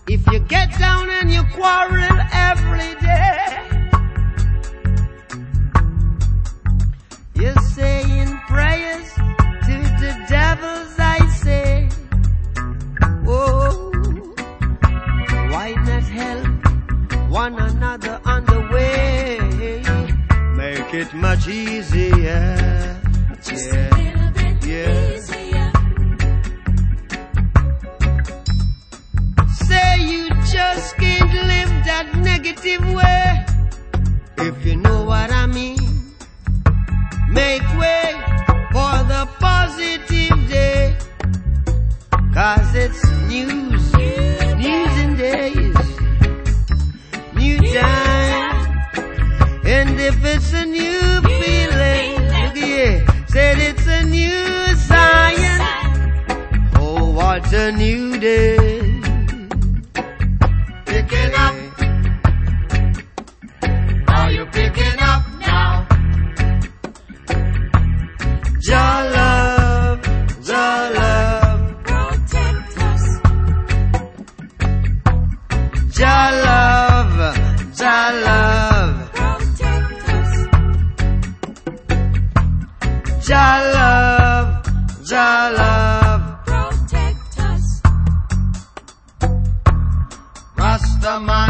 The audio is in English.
If you get down and you quarrel every day, you're saying prayers to the devils, I say. Oh, why not help one another on the way? Make it much easier. Just a little bit easier. Say you just can't live that negative way. If you know what I mean. Make way for the positive day. 'Cause it's news and days, new time. And if it's a new feeling, yeah, said it's a new science. Oh, what a new day. Picking up. Are you picking up now? Jah love, Protect us. Jah love, Protect us. Jah love, Protect us. Rastaman.